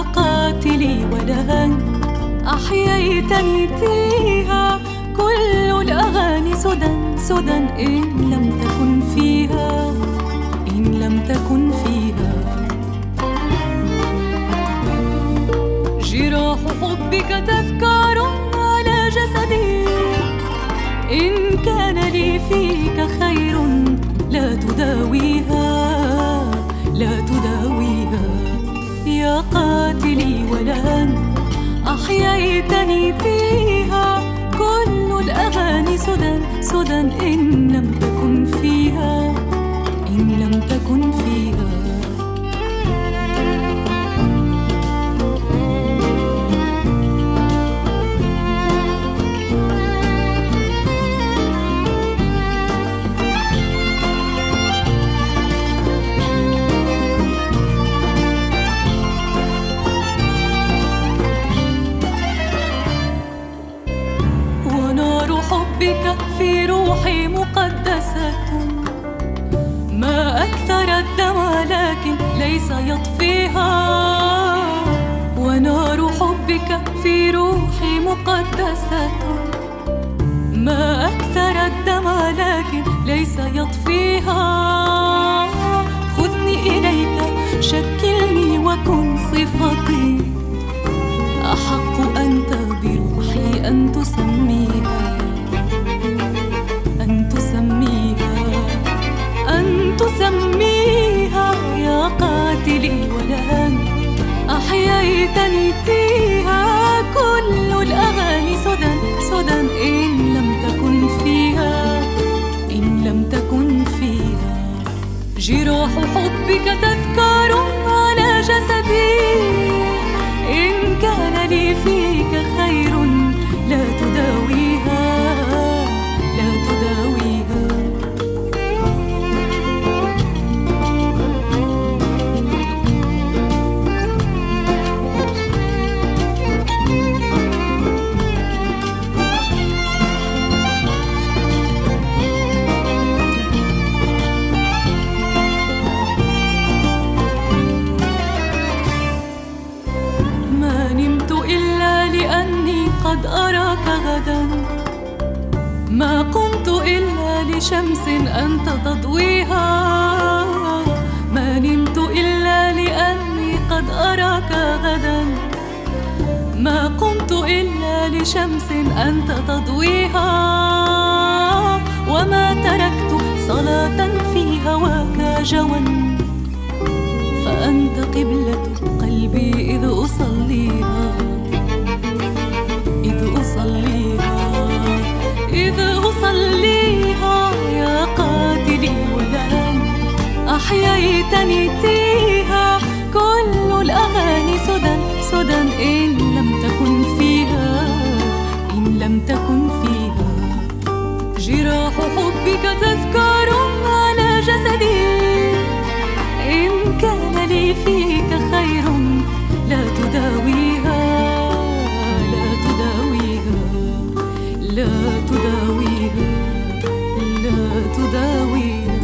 قاتلي ولهان أحييتني تيها. كل الأغاني سدى سدى إن لم تكن فيها، إن لم تكن فيها. جراح حبك تذكار على جسدي، إن كان لي فيك خير لا تداويها، لا تداويها. يا قاتلي ولهان أحييتني فيها. كل الأغاني سدى سدى إن لم تكن فيها، إن لم تكن فيها. حبك في روحي مقدسة، ما أكثر الدم لكن ليس يطفيها. ونار حبك في روحي مقدسة، ما أكثر الدم لكن ليس يطفيها. خذني إليك شكلني وكن صفتي، أحق أنت بروحي أن تسميها، أن تسميها، أن تسميها. يا قاتلي ولهان أحييتني فيها. كل الأغاني سدى سدى إن لم تكن فيها، إن لم تكن فيها. جراح حبك تذكار على جسدي، إن كان لي فيك خير لا تداويها، لا تداويها. ما نمت إلا لأني قد أراك غدا، ما قمت إلا لشمس أنت تضويها. ما نمت إلا لأني قد أراك غدا، ما قمت إلا لشمس أنت تضويها. وما تركت صلاة في هواك جوا، فأنت قبلة قلبي إذ أصليها، إذ أصليها، إذ أصليها. يا قاتلي ولهان أحييتني فيها. كل الأغاني سدى سدى إن لم تكن فيها، إن لم تكن فيها. جراح حبك تذكار على جسدي، إن كان لي فيك خير لا تداويها، لا تداويها، لا تداويها، لا تداويها.